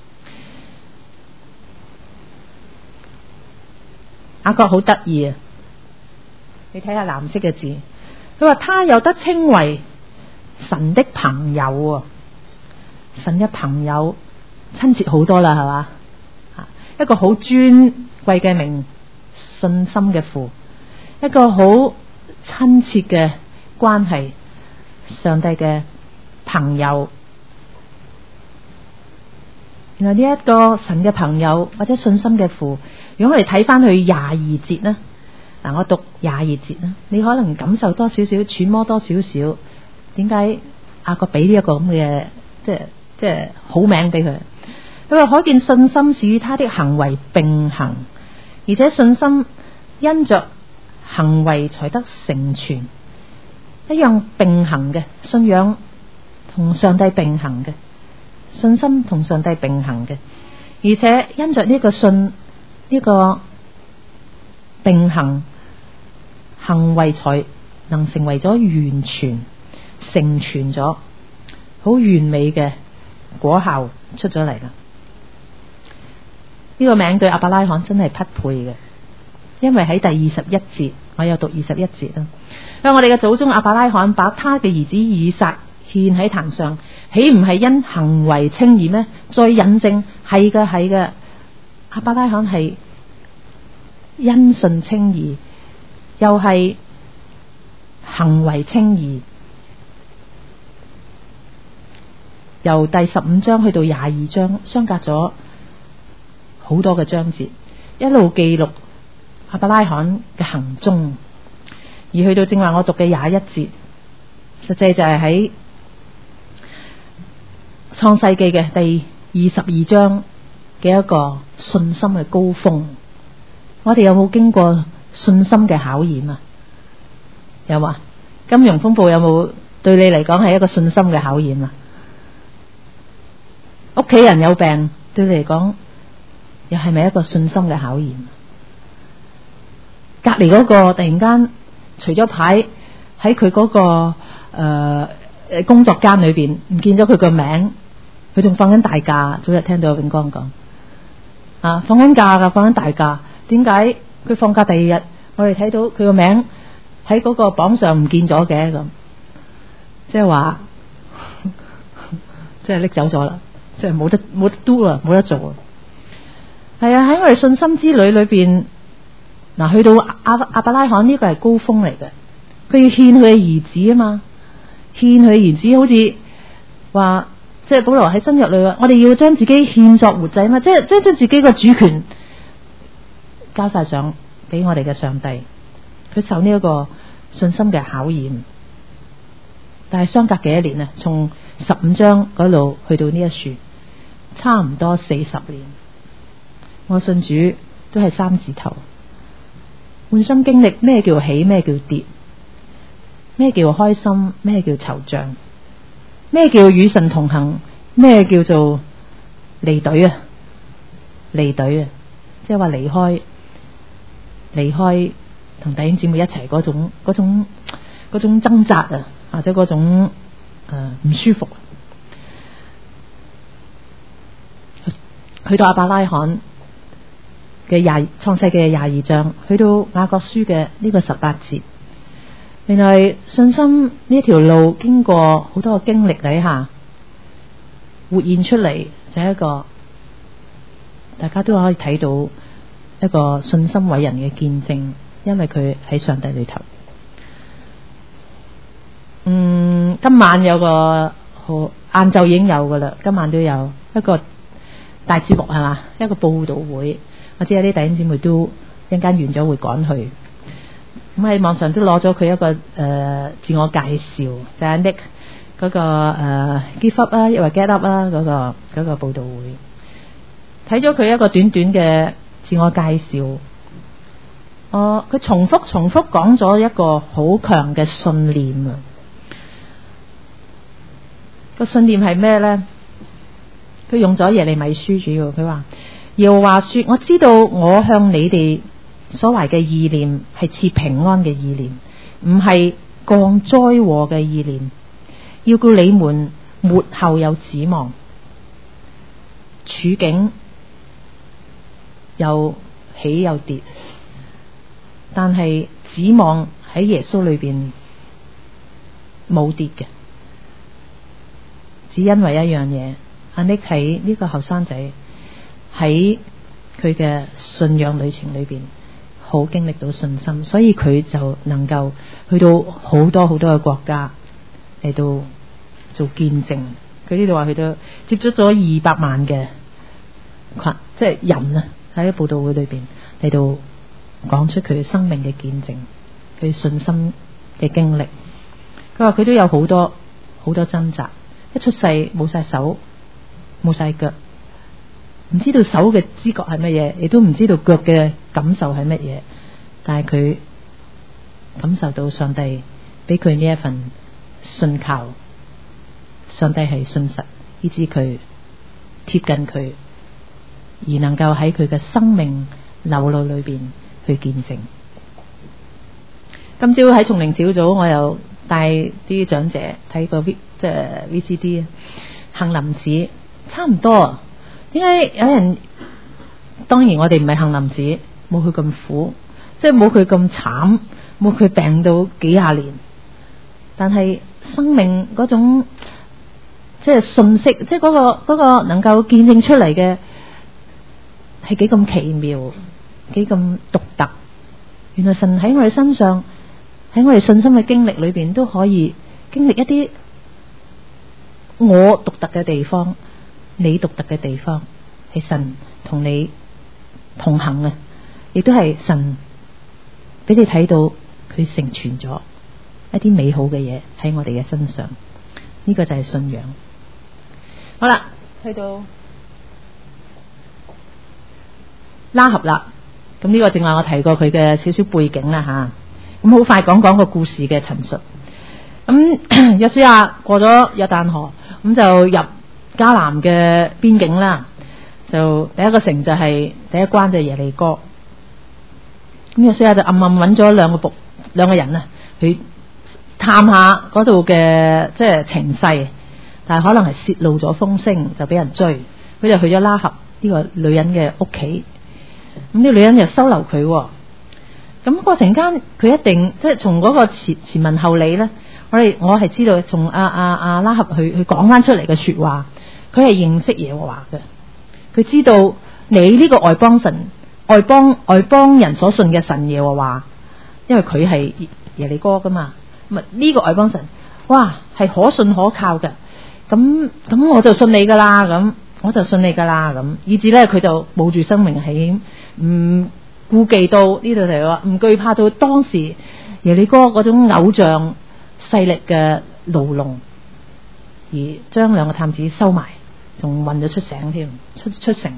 雅各好得意啊！你睇下藍色嘅字，佢話他有得稱為神的朋友啊！神嘅朋友親切好多啦，係嘛？一個好尊貴嘅名，信心嘅父，一個好親切嘅關係，上帝嘅朋友。原來呢一個神嘅朋友或者信心嘅父，如果我哋睇翻去廿二節呢，嗱，我讀廿二節呢，你可能感受多少少，揣摩多少少，點解雅各俾呢一個咁嘅即係即係好名俾佢？佢話可見信心是與他的行為並行，而且信心因着行為才得成全，一樣並行嘅信仰同上帝並行嘅。信心同上帝並行嘅，而且因着呢個信呢、這個並行，行為才能成為咗完全，成全咗好完美嘅果效出咗嚟啦。呢、這個名對亞伯拉罕真係匹配嘅，因為喺第二十一節，我有讀二十一節啦。因為我哋嘅祖宗亞伯拉罕把他嘅兒子以撒獻喺壇上，豈唔係因行為稱義咩？再引證係嘅係嘅，亞伯拉罕係因信稱義，又係行為稱義。由第十五章去到廿二章，相隔咗好多嘅章節，一路記錄亞伯拉罕嘅行蹤，而去到正話我讀嘅廿一節，實際就係喺創世記嘅第二十二章嘅一個信心嘅高峰。我哋有冇經過信心嘅考驗啊？有啊！金融風暴有冇對你嚟講係一個信心嘅考驗啊？屋企人有病對你嚟講又係咪一個信心嘅考驗？隔籬嗰個突然間除咗牌喺佢嗰個誒誒、呃、工作間裏邊唔見咗佢個名，佢仲放緊大假。早日聽到永光講啊，放緊假噶，放緊大假。點解佢放假第二日我哋睇到佢個名喺嗰個榜上唔見咗嘅？咁即係話即係拎走咗啦，即係冇得冇得 do 啊，冇得做啊。係啊，喺我哋信心之旅裏邊，嗱，去到亞亞伯拉罕呢個係高峰嚟嘅，佢要獻佢嘅兒子啊嘛，獻佢嘅兒子，好似話即係保羅喺新約裏話，我哋要將自己獻作活祭啊嘛，即係即係將自己個主權交晒上俾我哋嘅上帝，佢受呢一個信心嘅考驗。但係相隔幾多年啊？從十五章嗰度去到呢一樹，差唔多四十年。我信主都係三字頭，換心經歷咩叫起，咩叫跌，咩叫開心，咩叫惆悵，咩叫與神同行，咩叫做離隊啊，離隊啊，即係話離開，離開同弟兄姊妹一齊嗰種嗰種嗰種掙扎啊，或者嗰種誒唔舒服。去到亞伯拉罕嘅廿創世記嘅廿二章，去到雅各書嘅呢個十八節， 原來信心呢條路經過好多個經歷底下活現出嚟，就係一個大家都可以睇到一個信心偉人嘅見證，因為佢喺上帝裏頭。嗯，今晚有個好晏晝已經有噶啦，今晚都有一個大節目係嘛，一個報道會，或者有啲弟兄姊妹都一陣間完咗會趕去。咁喺網上都攞咗佢一個誒、呃、自我介紹，就係、是、Nick 嗰個誒、呃、Give Up 啊，抑或 Get Up 啊嗰、那個嗰、那個報道會，睇咗佢一個短短嘅自我介紹。哦，佢重複重複講咗一個好強嘅信念啊！個信念係咩咧？佢用咗耶利米書，主要佢話耶和華說：我知道我向你哋所懷嘅意念係賜平安嘅意念，唔係降災禍嘅意念，要叫你們末後有指望，處境又起又跌，但係指望喺耶穌裏邊冇跌嘅，只因為一樣嘢。阿 Nick 喺呢個後生仔喺佢嘅信仰旅程裏邊好經歷到信心，所以佢就能夠去到好多好多嘅國家嚟到做見證。佢呢度話佢都接觸咗二百萬嘅群，即係人啊，喺佈道會裏邊嚟到講出佢生命嘅見證，佢信心嘅經歷。佢話佢都有好多好多掙扎，一出世冇晒手冇晒腳，唔知道手嘅知覺係乜嘢，亦都唔知道腳嘅感受係乜嘢，但係佢感受到上帝俾佢呢一份信靠，上帝係信實，以致佢貼近佢，而能夠喺佢嘅生命流露裏邊去見證。今朝喺從靈小組，我又帶啲長者睇個 V 即係 V C D 啊，杏林子差唔多。點解有人？當然我哋唔係杏林子，冇佢咁苦，即係冇佢咁慘，冇佢病到幾廿年。但係生命嗰種即係信息，即係嗰個嗰個能夠見證出嚟嘅係幾咁奇妙，幾咁獨特。原來神喺我哋身上，喺我哋信心嘅經歷裏邊都可以經歷一啲我獨特嘅地方，你獨特嘅地方，係神同你同行啊！亦都係神俾你睇到佢成全咗一啲美好嘅嘢喺我哋嘅身上，呢個就係信仰。好啦，去到拉合啦，咁呢個正話我提過佢嘅少少背景啦吓，咁好快講講個故事嘅陳述。咁約書亞過咗約旦河，咁就入迦南嘅邊境啦。就第一個城就係、是、第一關就係耶利哥。咁約書亞就暗暗揾咗兩個僕兩個人啊，去探下嗰度嘅即係情勢，但係可能係泄露咗風聲，就俾人追。佢就去咗拉合呢個女人嘅屋企。咁呢個女人就收留佢。咁過程間佢一定即係從嗰個前前文後理咧，我哋我係知道從阿阿阿拉合去去講翻出嚟嘅說話，佢係認識耶和華嘅。佢知道你呢個外邦神、外邦外邦人所信嘅神耶和華，因為佢係耶利哥噶嘛，咁呢個外邦神，哇係可信可靠嘅，咁咁我就信你噶啦，咁我就信你噶啦，咁以至咧佢就冒住生命危險，唔顧忌到呢度嚟話，唔懼怕到當時耶利哥嗰種偶像勢力嘅牢籠，而將兩個探子收埋。仲運咗出城添，出出城，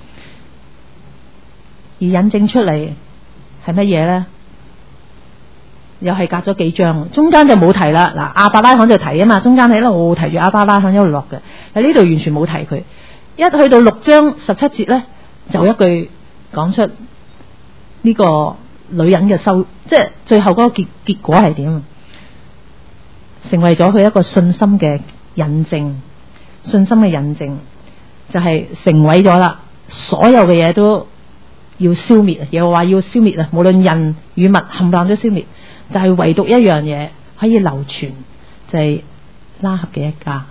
而引證出嚟係乜嘢咧？又係隔咗幾章，中間就冇提啦。嗱，亞伯拉罕就提啊嘛，中間喺一路提住亞伯拉罕一路落嘅，喺呢度完全冇提佢。一去到六章十七節咧，就一句講出呢個女人嘅收，即係最後嗰個結結果係點？成為咗佢一個信心嘅引證。信心嘅印證就係成毀咗啦，所有嘅嘢都要消滅，又話要消滅啊！無論人與物冚唪唥都消滅， 係唯獨一樣嘢可以流傳，就係拉合嘅一家。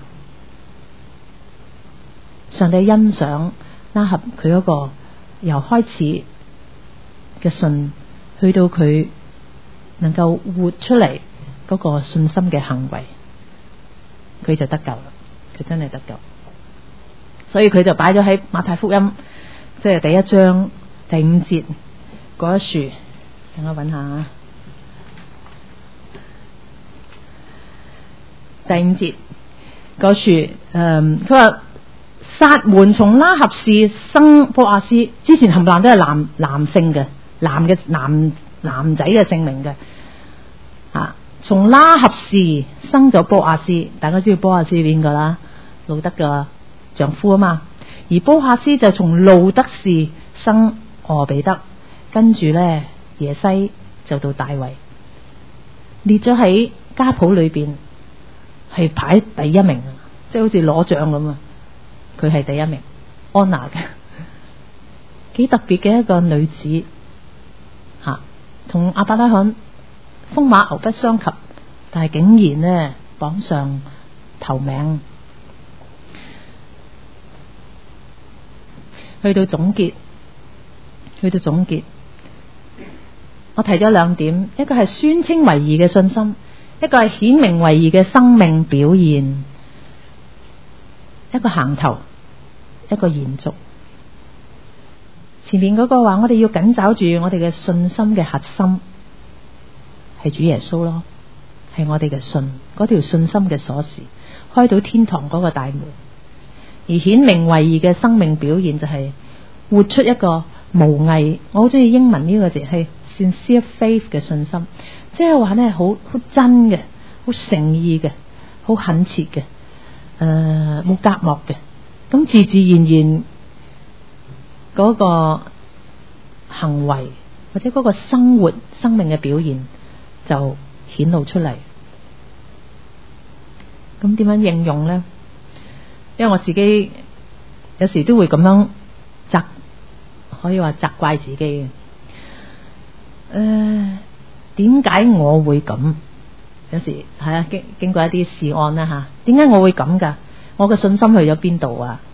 上帝欣賞拉合佢嗰個由開始嘅信，去到佢能夠活出嚟嗰個信心嘅行為，佢就得救啦。佢真係得救，所以佢就擺咗喺馬太福音，即係第一章第五節嗰一樹，等我揾下第五節嗰樹，誒，佢話撒門從拉合氏生波亞斯，之前冚唪唥都係男男性嘅，男嘅男男仔嘅姓名嘅，啊，從拉合氏生咗波亞斯，大家知道波亞斯邊個啦？路德嘅丈夫啊嘛，而波亞斯就從路德氏生俄比德，跟住咧耶西就到大衛，列咗喺家譜裏邊係排第一名，即係好似攞獎咁啊！佢係第一名，安娜嘅，幾特別嘅一個女子吓，同亞伯拉罕風馬牛不相及，但係竟然呢榜上頭名。去到總結，去到總結，我提咗兩點，一個係宣稱為義嘅信心，一個係顯明為義嘅生命表現，一個行頭，一個延續。前面嗰個話，我哋要緊抓住我哋嘅信心嘅核心，係主耶穌咯，係我哋嘅信，嗰條信心嘅鎖匙，開到天堂嗰個大門。而顯明為義嘅生命表現就係活出一個無偽，我好中意英文呢個字係 sincere faith 嘅信心，即係話咧好好真嘅，好誠意嘅，好懇切嘅，誒冇隔膜嘅，咁自自然然嗰個行為或者嗰個生活生命嘅表現就顯露出嚟。咁點樣應用咧？因為我自己有時都會咁樣責，可以話責怪自己嘅。誒、呃，點解我會咁？有時係啊，經經過一啲事案啦吓，點解我會咁噶？我嘅信心去咗邊度啊？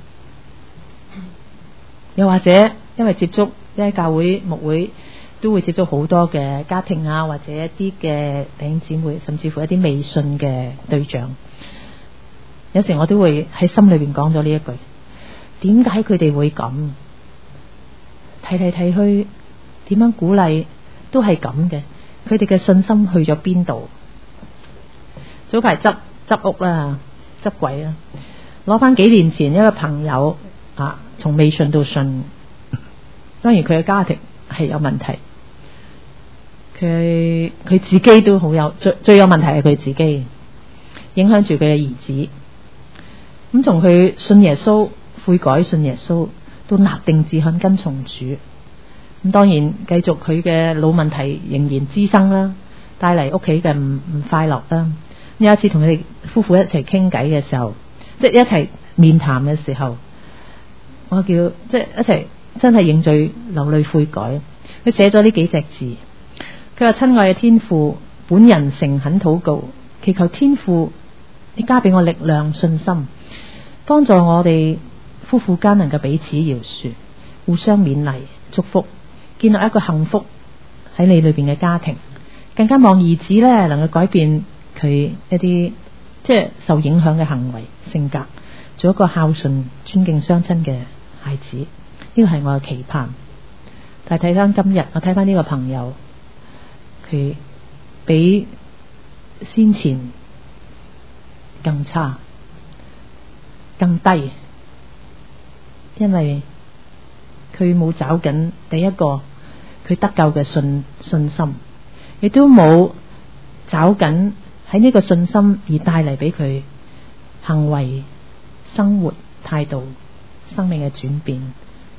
又或者因為接觸，因為教會牧會都會接觸好多嘅家庭啊，或者一啲嘅弟兄姊妹，甚至乎一啲未信嘅對象。有時我都會喺心裏邊講咗呢一句，點解佢哋會咁？睇嚟睇去，點樣鼓勵都係咁嘅。佢哋嘅信心去咗邊度？早排執執屋啦，執鬼啦，攞翻幾年前一個朋友啊，從未信到信，當然佢嘅家庭係有問題，佢佢自己都好有最最有問題係佢自己，影響住佢嘅兒子。咁從佢信耶穌、悔改信耶穌，到立定志向跟從主，咁當然繼續佢嘅老問題仍然滋生啦，帶嚟屋企嘅唔唔快樂啦。有一次同佢哋夫婦一齊傾偈嘅時候，即係一齊面談嘅時候，我叫即係一齊真係認罪流淚悔改。佢寫咗呢幾隻字，佢話：親愛嘅天父，本人誠懇禱告，祈求天父你加俾我力量、信心，幫助我哋夫婦間能夠彼此饒恕，互相勉勵、祝福，建立一個幸福喺你裏邊嘅家庭。更加望兒子咧能夠改變佢一啲即係受影響嘅行為、性格，做一個孝順、尊敬雙親嘅孩子。呢個係我嘅期盼。但係睇翻今日，我睇翻呢個朋友，佢比先前更差、更低，因為佢冇找緊第一個佢得救嘅信信心，亦都冇找緊喺呢個信心而帶嚟俾佢行為、生活態度、生命嘅轉變。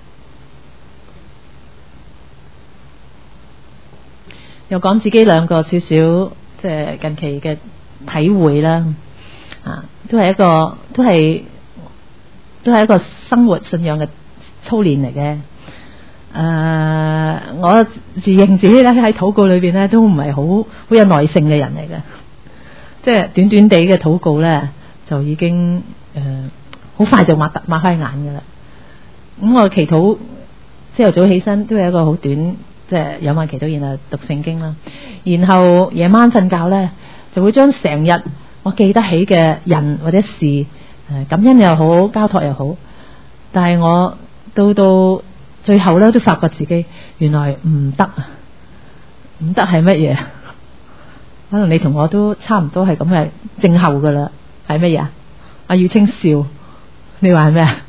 又講自己兩個少少即係近期嘅體會啦，啊，都係一個都係都係一個生活信仰嘅操練嚟嘅。 呃，我自認自己咧喺禱告裏邊咧都唔係好好有耐性嘅人嚟嘅，即係短短地嘅禱告咧就已經誒好、呃、快就擘擘開眼噶啦。咁我祈禱朝頭早起身都係一個好短，即係有晚祈禱，然後讀聖經啦，然後夜晚瞓覺咧就會將成日我記得起嘅人或者事，誒感恩又好，交託又好，但係我到到最後咧都發覺自己原來唔得啊，唔得係乜嘢？可能你同我都差唔多係咁嘅症候噶啦，係乜嘢啊？阿宇清笑，你話係咩啊？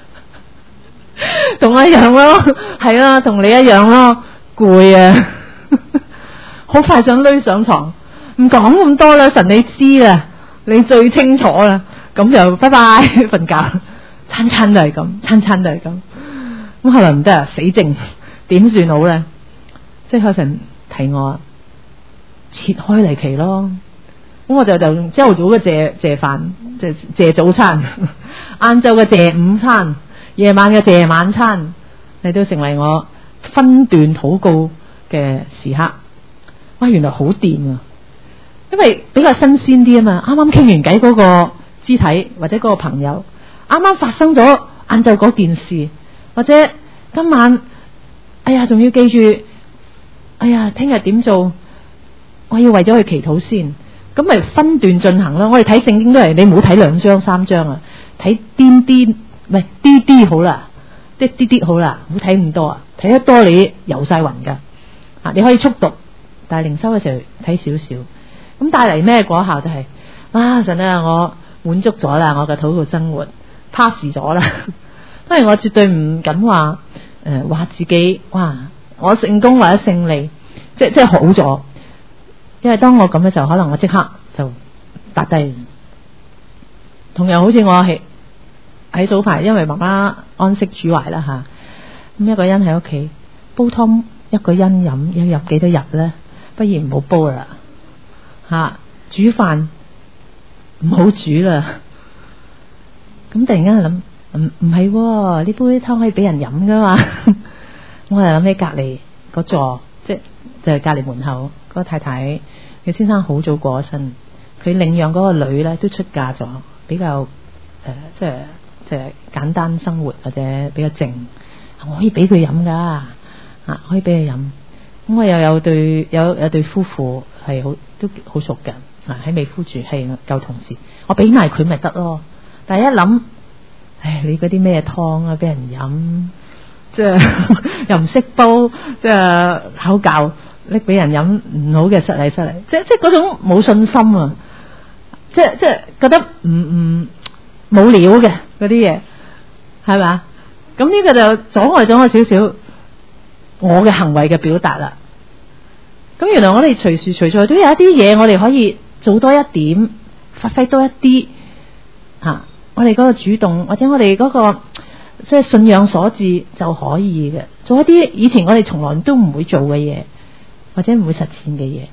同我一樣咯，係啊，同你一樣咯，攰啊，好快想攏上床，唔講咁多啦，神你知啦，你最清楚啦，咁就拜拜瞓覺，餐餐都係咁，餐餐都係咁，咁後來唔得啊，死症點算好咧？即係有神提我切開嚟祈咯，咁我就就朝頭早嘅謝謝飯，即係謝早餐，晏晝嘅謝午餐。夜晚嘅謝晚餐，嚟到成為我分段禱告嘅時刻。哇，原來好掂啊！因為比較新鮮啲啊嘛，啱啱傾完偈嗰個肢體或者嗰個朋友，啱啱發生咗晏晝嗰件事，或者今晚，哎呀，仲要記住，哎呀，聽日點做？我要為咗去祈禱先，咁咪分段進行咯。我哋睇聖經都係，你唔好睇兩章三章啊，睇啲啲。唔係啲啲好啦，即係啲啲好啦，唔好睇咁多啊！睇得多你游晒暈噶啊！你可以速讀，但係靈修嘅時候睇少少，咁帶嚟咩果效就係、是、哇神啊！我滿足咗啦，我嘅禱告生活 pass 咗啦。當然我絕對唔敢話誒話自己哇我成功或者勝利，即係即係好咗。因為當我咁嘅時候，可能我即刻就打低。同樣好似我係。喺早排，因為媽媽安息主懷啦吓，咁一個人喺屋企煲湯，一個人飲，一飲幾多日咧？不如唔好煲啦吓，煮飯唔好煮啦。咁突然間諗，唔唔係呢杯湯可以俾人飲噶嘛？我就諗起隔籬嗰座，即係就係隔籬門口嗰個太太嘅先生好早過咗身，佢領養嗰個女咧都出嫁咗，比較誒、呃、即係。即係簡單生活或者比較靜，我可以俾佢飲噶，啊可以俾佢飲。咁我又有對有有對夫婦係好都好熟嘅，啊喺美孚住係舊同事，我俾埋佢咪得咯。但係一諗，唉你嗰啲咩湯啊俾人飲，即係又唔識煲，即係口教拎俾人飲唔好嘅失禮失禮，即係即係嗰種冇信心啊！即係即係覺得唔唔冇料嘅。嗰啲嘢係咪？咁呢個就阻礙咗我少少我嘅行為嘅表達啦。咁原來我哋隨時隨在都有一啲嘢，我哋可以做多一點，發揮多一啲吓、啊。我哋嗰個主動，或者我哋嗰、嗰個即係信仰所致就可以嘅，做一啲以前我哋從來都唔會做嘅嘢，或者唔會實踐嘅嘢。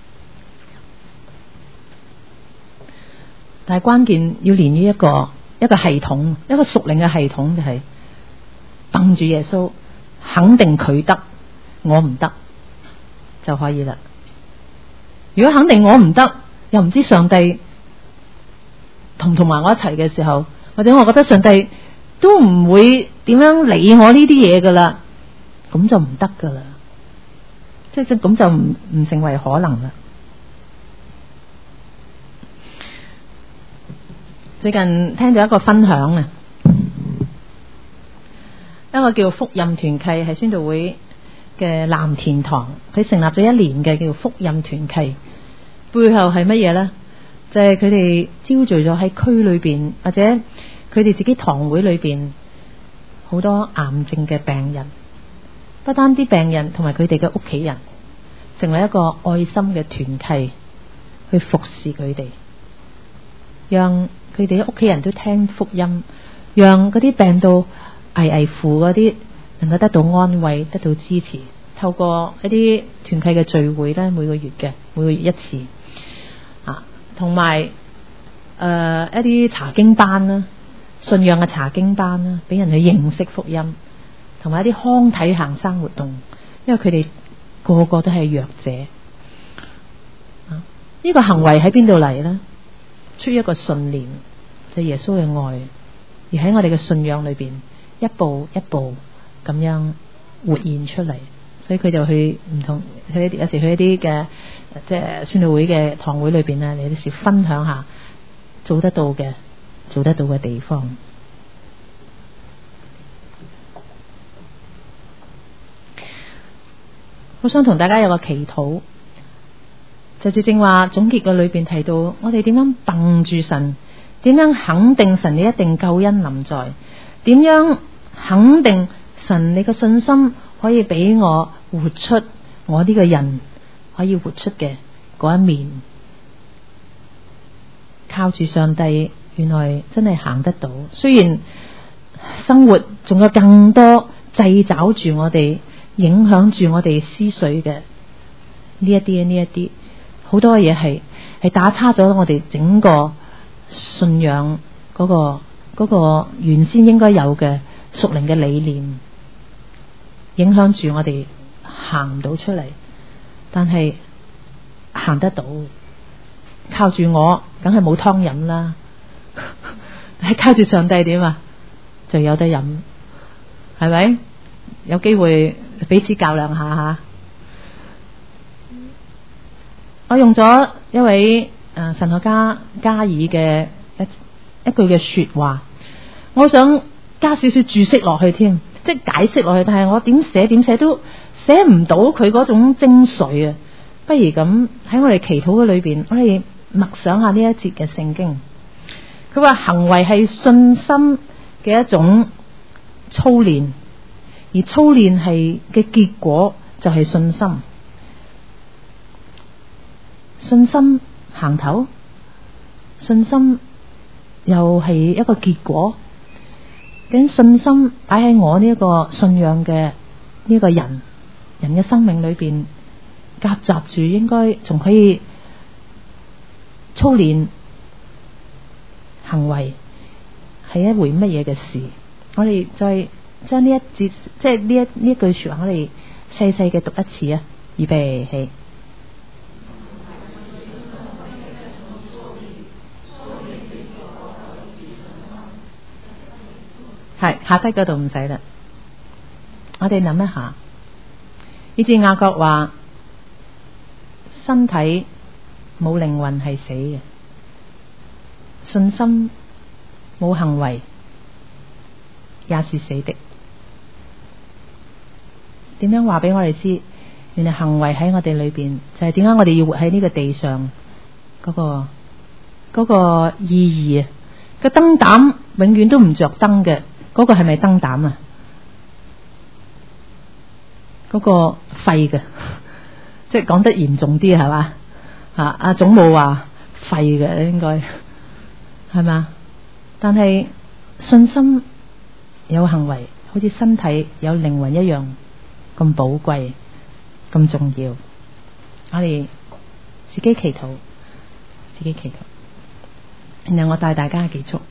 但係關鍵要連於一個。一個系統，一個屬靈嘅系統就係瞪住耶穌，肯定佢得，我唔得就可以啦。如果肯定我唔得，又唔知上帝同唔同埋我一齊嘅時候，或者我覺得上帝都唔會點樣理我呢啲嘢噶啦，咁就唔得噶啦，即係咁就唔唔成為可能啦。最近聽到一個分享啊，一個叫福音團契，係宣道會嘅藍田堂，佢成立咗一年嘅叫福音團契，背後係乜嘢呢？就係佢哋招聚咗喺區裏邊，或者佢哋自己堂會裏邊好多癌症嘅病人，不單啲病人同埋佢哋嘅屋企人，成為一個愛心嘅團契去服侍佢哋，讓佢哋嘅屋企人都聽福音，讓嗰啲病到危危乎嗰啲能夠得到安慰，得到支持。透過一啲團契嘅聚會咧，每個月嘅每個月一次啊，同埋誒一啲查經班啦，信仰嘅查經班啦，俾人去認識福音， 同埋一啲康體行山活動，因為佢哋個個都係弱者。呢、這個行為喺邊度嚟呢？出於一個信念，就係、耶穌嘅愛，而喺我哋嘅信仰裏邊，一步一步咁樣活現出嚟。所以佢就去唔同去一啲，有時去一啲嘅即係宣道會嘅堂會裏邊咧，你有時分享下做得到嘅、做得到嘅地方。我想同大家有個祈禱，就正正話總結嘅裏邊提到，我哋點樣憑住神，點樣肯定神你一定救恩臨在，點樣肯定神你嘅信心可以俾我活出我呢個人可以活出嘅嗰一面。靠住上帝，原來真係行得到。雖然生活仲有更多掣肘住我哋，影響住我哋思緒嘅呢一啲呢一啲好多嘢，係係打叉咗我哋整個信仰嗰個嗰個原先應該有嘅屬靈嘅理念，影響住我哋行唔到出嚟。但係行得到，靠住我梗係冇湯飲啦，係靠住上帝點啊就有得飲，係咪？有機會彼此較量下吓。我用咗一位誒、呃、神學家加爾嘅一一句嘅說話，我想加少少注釋落去添，即係解釋落去，但係我點寫點寫都寫唔到佢嗰種精髓啊！不如咁喺我哋祈禱嘅裏邊，我哋默想下呢一節嘅聖經。佢話行為係信心嘅一種操練，而操練係嘅結果就係信心。信心行頭，信心又係一個結果。究竟信心擺喺我呢一個信仰嘅呢個人人嘅生命裏邊，夾雜住應該仲可以操練行為，係一回乜嘢嘅事？我哋再將呢一節，即係呢一呢一句說話，我哋細細嘅讀一次啊！預備起。係下低嗰度唔使啦，我哋諗一下。以至雅各話：身體冇靈魂係死嘅，信心冇行為也是死的。點樣話俾我哋知？原來行為喺我哋裏邊，就係點解我哋要活喺呢個地上嗰個嗰個意義啊！個燈膽永遠都唔着燈嘅。嗰個係咪燈膽啊？嗰個廢嘅，即係講得嚴重啲係嘛？啊，阿總務話廢嘅應該係嘛？但係信心有行為，好似身體有靈魂一樣咁寶貴、咁重要。我哋自己祈禱，自己祈禱，然後我帶大家結束。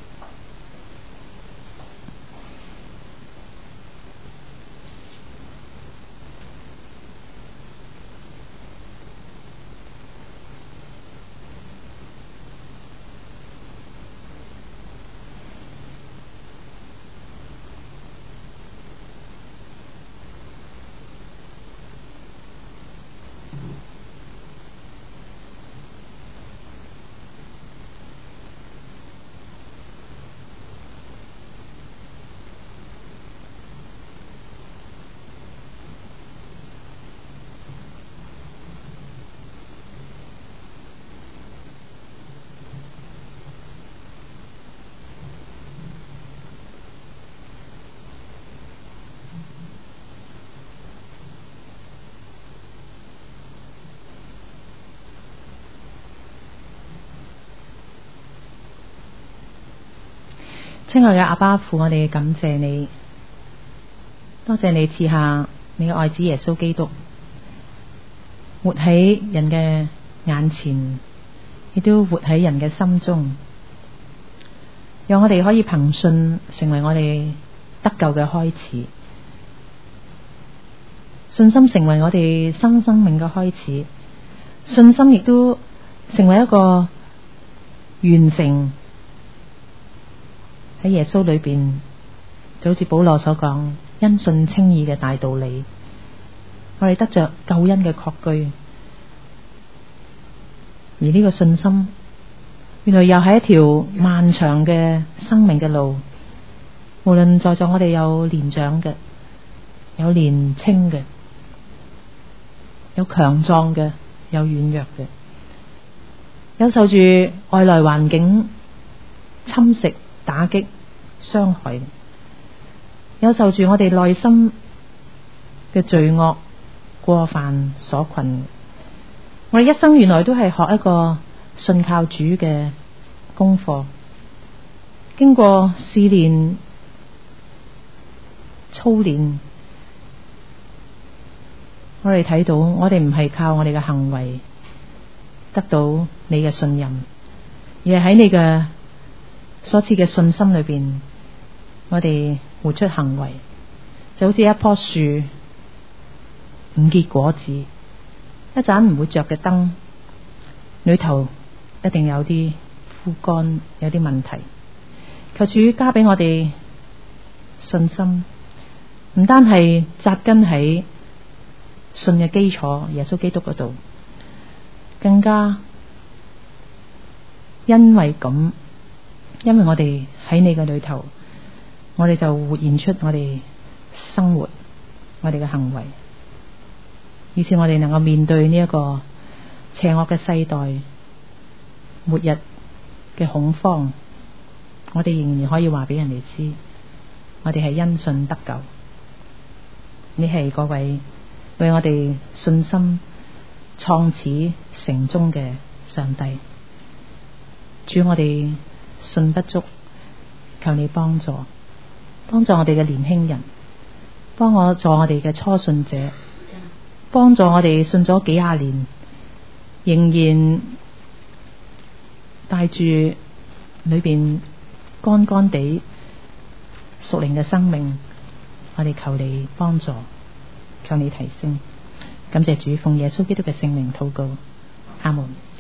親愛嘅阿爸父，我哋感謝你，多謝你賜下你嘅愛子耶穌基督，活喺人嘅眼前，亦都活喺人嘅心中，讓我哋可以憑信成為我哋得救嘅開始， 信心成為我哋新生命嘅開始，信心亦都成為一個完成喺耶穌裏邊，就好似保羅所講，因信稱義嘅大道理。我哋得着救恩嘅確據，而呢個信心原來又係一條漫長嘅生命嘅路。無論在座我哋有年長嘅，有年輕嘅，有強壯嘅，有軟弱嘅，有受住外來環境侵蝕、打擊、傷害，有受住我哋內心嘅罪惡過犯所困。我哋一生原來都係學一個信靠主嘅功課，經過試煉、操練，我哋睇到我哋唔係靠我哋嘅行為得到你嘅信任，而係喺你嘅所賜嘅信心裏邊，我哋活出行為，就好似一棵樹唔結果子，一盞唔會着嘅燈，裏頭一定有啲枯乾，有啲問題。求主加俾我哋信心，唔單係扎根喺信嘅基礎耶穌基督嗰度，更加因為咁，因為我哋喺你嘅裏頭，我哋就活現出我哋生活，我哋嘅行為，以致我哋能夠面對呢一個邪惡嘅世代末日嘅恐慌，我哋仍然可以話俾人哋知，我哋係因信得救。你係嗰位為我哋信心創始成終嘅上帝。主，我哋信不足，求你幫助，幫助我哋嘅年輕人，幫我助我哋嘅初信者，幫助我哋信咗幾廿年，仍然帶住裏邊乾乾地屬靈嘅生命，我哋求你幫助，求你提升。感謝主，奉耶穌基督嘅聖名禱告，阿門。